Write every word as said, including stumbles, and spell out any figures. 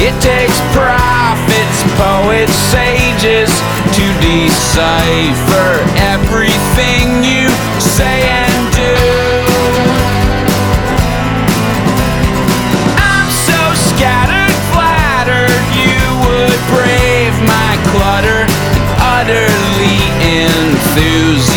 It takes prophets, poets, sages to decipher everything you say and do. I'm so scattered, flattered you would brave my clutter, utterly enthused.